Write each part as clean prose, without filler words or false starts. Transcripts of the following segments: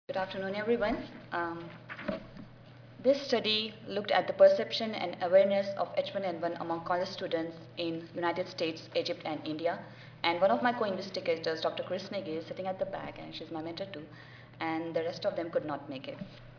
Good afternoon, everyone. This study looked at the perception and awareness of H1N1 among college students in United States, Egypt, and India. And one of my co-investigators, Dr. Chris Negi, is sitting at the back, and she's my mentor too. And the rest of them could not make it.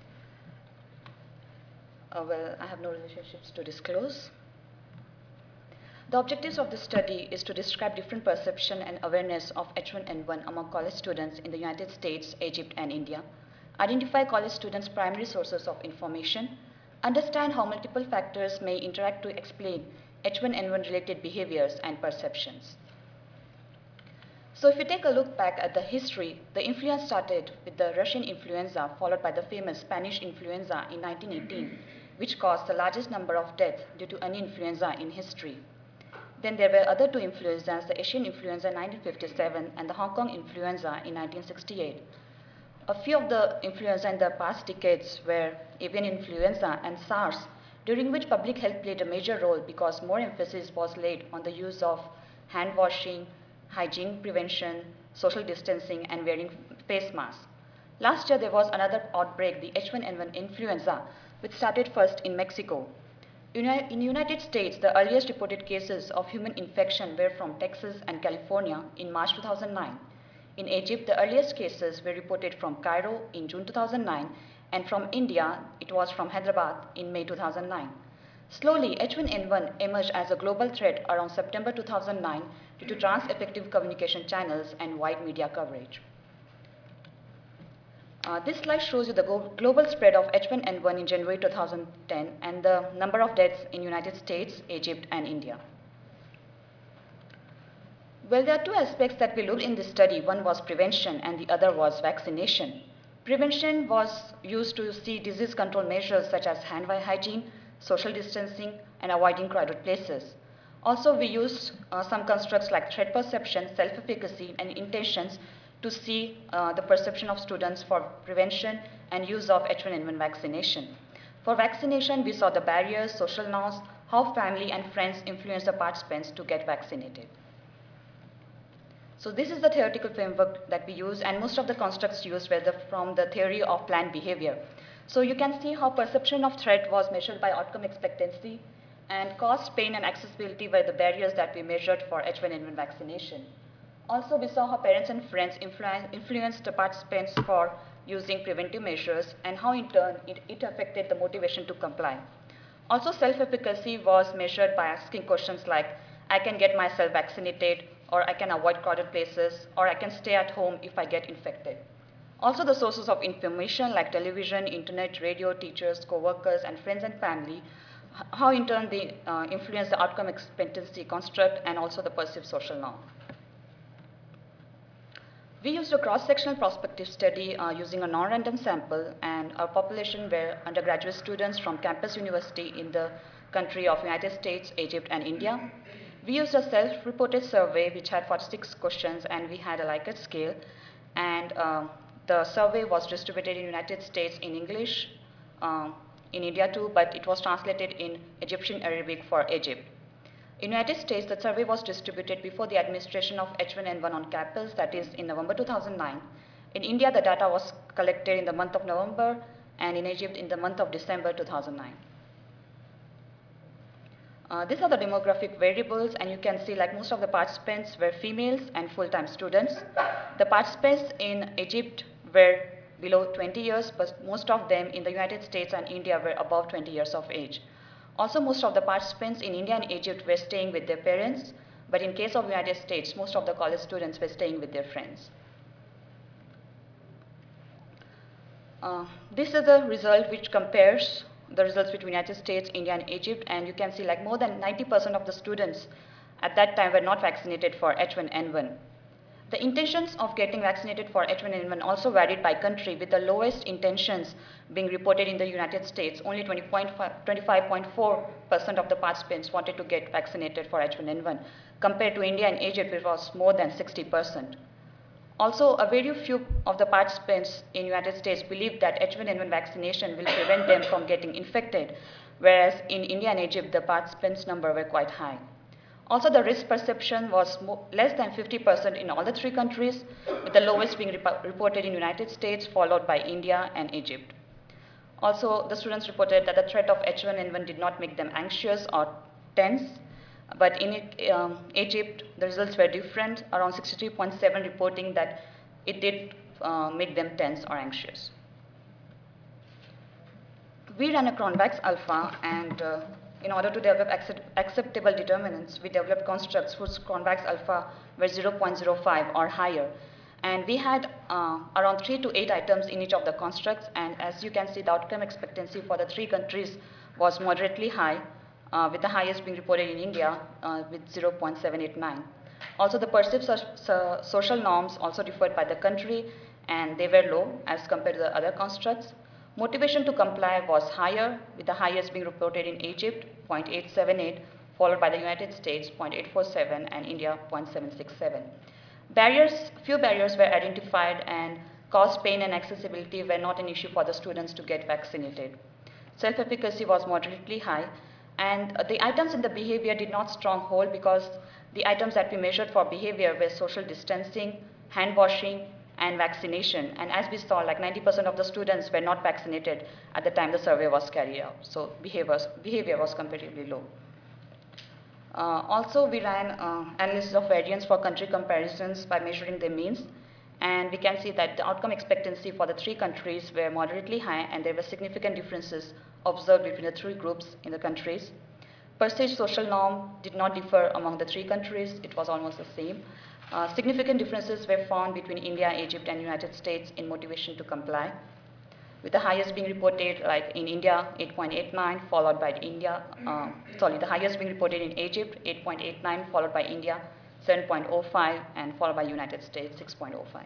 Well, I have no relationships to disclose. The objectives of this study is to describe different perception and awareness of H1N1 among college students in the United States, Egypt, and India, identify college students' primary sources of information, understand how multiple factors may interact to explain H1N1 related behaviors and perceptions. So if you take a look back at the history, the influence started with the Russian influenza, followed by the famous Spanish influenza in 1918, which caused the largest number of deaths due to any influenza in history. Then there were other two influenzas, the Asian influenza in 1957 and the Hong Kong influenza in 1968. A few of the influenza in the past decades were avian influenza and SARS, during which public health played a major role because more emphasis was laid on the use of hand washing, hygiene prevention, social distancing, and wearing face masks. Last year, there was another outbreak, the H1N1 influenza, which started first in Mexico. In the United States, the earliest reported cases of human infection were from Texas and California in March 2009. In Egypt, the earliest cases were reported from Cairo in June 2009, and from India, it was from Hyderabad in May 2009. Slowly, H1N1 emerged as a global threat around September 2009 due to trans-effective communication channels and wide media coverage. This slide shows you the global spread of H1N1 in January 2010 and the number of deaths in United States, Egypt, and India. Well, there are two aspects that we looked in this study. One was prevention and the other was vaccination. Prevention was used to see disease control measures such as hand hygiene, social distancing, and avoiding crowded places. Also, we used some constructs like threat perception, self-efficacy, and intentions to see the perception of students for prevention and use of H1N1 vaccination. For vaccination, we saw the barriers, social norms, how family and friends influence the participants to get vaccinated. So this is the theoretical framework that we use, and most of the constructs used were from the theory of planned behavior. So you can see how perception of threat was measured by outcome expectancy, and cost, pain, and accessibility were the barriers that we measured for H1N1 vaccination. Also, we saw how parents and friends influenced the participants for using preventive measures and how in turn it affected the motivation to comply. Also, self-efficacy was measured by asking questions like, I can get myself vaccinated, or I can avoid crowded places, or I can stay at home if I get infected. Also, the sources of information like television, internet, radio, teachers, co-workers, and friends and family, how in turn they influence the outcome expectancy construct and also the perceived social norm. We used a cross-sectional prospective study using a non-random sample, and our population were undergraduate students from campus university in the country of United States, Egypt, and India. We used a self-reported survey which had 46 questions, and we had a Likert scale, and the survey was distributed in United States in English, in India too, but it was translated in Egyptian Arabic for Egypt. In the United States, the survey was distributed before the administration of H1N1 on campus, that is in November 2009. In India, the data was collected in the month of November, and in Egypt in the month of December 2009. These are the demographic variables, and you can see like most of the participants were females and full-time students. The participants in Egypt were below 20 years, but most of them in the United States and India were above 20 years of age. Also, most of the participants in India and Egypt were staying with their parents, but in case of United States, most of the college students were staying with their friends. This is a result which compares the results between United States, India, and Egypt, and you can see like more than 90% of the students at that time were not vaccinated for H1N1. The intentions of getting vaccinated for H1N1 also varied by country, with the lowest intentions being reported in the United States. Only 25.4% of the participants wanted to get vaccinated for H1N1, compared to India and Egypt, which was more than 60%. Also, a very few of the participants in the United States believed that H1N1 vaccination will prevent them from getting infected, whereas in India and Egypt, the participants' number were quite high. Also, the risk perception was less than 50% in all the three countries, with the lowest being reported in United States, followed by India and Egypt. Also, the students reported that the threat of H1N1 did not make them anxious or tense, but in Egypt, the results were different, around 63.7 reporting that it did make them tense or anxious. We ran a Cronbach's alpha, and in order to develop acceptable determinants, we developed constructs whose Cronbach's alpha were 0.05 or higher. And we had around 3 to 8 items in each of the constructs, and as you can see, the outcome expectancy for the three countries was moderately high, with the highest being reported in India with 0.789. Also, the perceived social norms also differed by the country, and they were low as compared to the other constructs. Motivation to comply was higher, with the highest being reported in Egypt, 0.878, followed by the United States, 0.847, and India, 0.767. Few barriers were identified, and cost, pain, and accessibility were not an issue for the students to get vaccinated. Self-efficacy was moderately high, and the items in the behavior did not stronghold because the items that we measured for behavior were social distancing, hand washing, and vaccination. And as we saw, like 90% of the students were not vaccinated at the time the survey was carried out. So behavior was comparatively low. Also, we ran analysis of variance for country comparisons by measuring the means. And we can see that the outcome expectancy for the three countries were moderately high, and there were significant differences observed between the three groups in the countries. Perceived social norm did not differ among the three countries. It was almost the same. Significant differences were found between India, Egypt, and United States in motivation to comply, with the highest being reported, like in India, 8.89, followed by the highest being reported in Egypt, 8.89, followed by India, 7.05, and followed by United States, 6.05.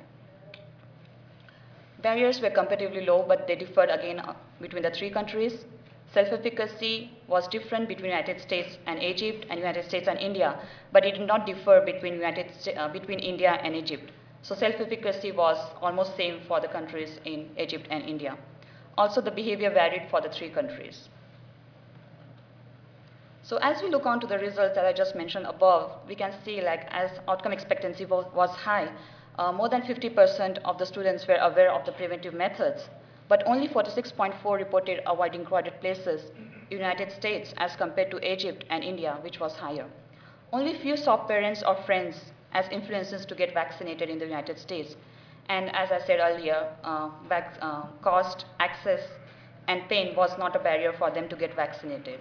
Barriers were comparatively low, but they differed again between the three countries. Self-efficacy was different between United States and Egypt and United States and India, but it did not differ between India and Egypt. So self-efficacy was almost same for the countries in Egypt and India. Also, the behavior varied for the three countries. So as we look on to the results that I just mentioned above, we can see like as outcome expectancy was high, more than 50% of the students were aware of the preventive methods, but only 46.4 reported avoiding crowded places in the United States as compared to Egypt and India, which was higher. Only few saw parents or friends as influences to get vaccinated in the United States. And as I said earlier, cost, access, and pain was not a barrier for them to get vaccinated.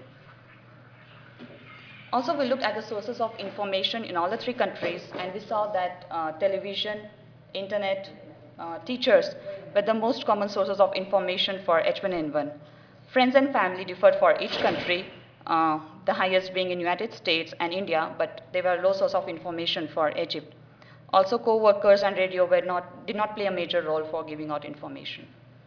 Also, we looked at the sources of information in all the three countries, and we saw that television, internet, teachers were the most common sources of information for H1N1. Friends and family differed for each country, the highest being in United States and India, but they were low source of information for Egypt. Also, co-workers and radio did not play a major role for giving out information.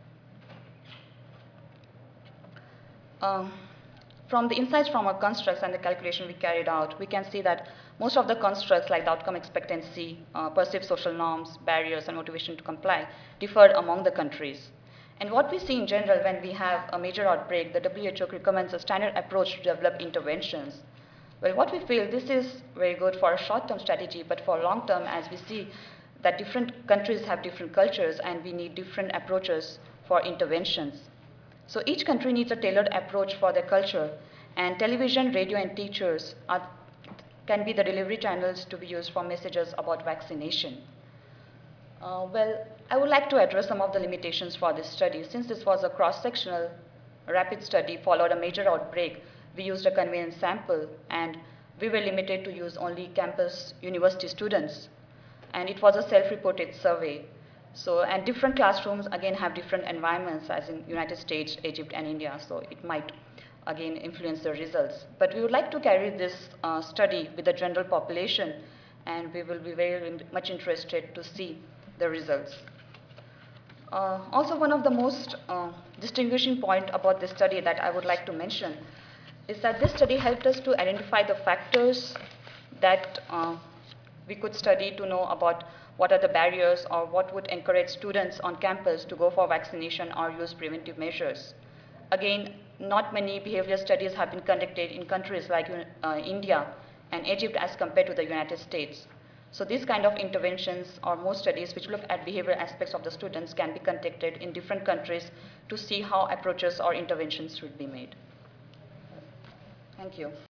From the insights from our constructs and the calculation we carried out, we can see that most of the constructs, like the outcome expectancy, perceived social norms, barriers, and motivation to comply, differed among the countries. And what we see in general when we have a major outbreak, the WHO recommends a standard approach to develop interventions. Well, what we feel, this is very good for a short-term strategy, but for long-term, as we see that different countries have different cultures and we need different approaches for interventions. So each country needs a tailored approach for their culture, and television, radio, and teachers can be the delivery channels to be used for messages about vaccination. Well, I would like to address some of the limitations for this study. Since this was a cross-sectional rapid study followed a major outbreak, we used a convenience sample, and we were limited to use only campus university students. And it was a self-reported survey. So, and different classrooms, again, have different environments, as in United States, Egypt, and India. So it might, again, influence the results. But we would like to carry this study with the general population, and we will be very much interested to see the results. Also, one of the most distinguishing point about this study that I would like to mention is that this study helped us to identify the factors that we could study to know about what are the barriers or what would encourage students on campus to go for vaccination or use preventive measures. Again, not many behavioral studies have been conducted in countries like India and Egypt as compared to the United States. So these kind of interventions or more studies which look at behavioral aspects of the students can be conducted in different countries to see how approaches or interventions should be made. Thank you.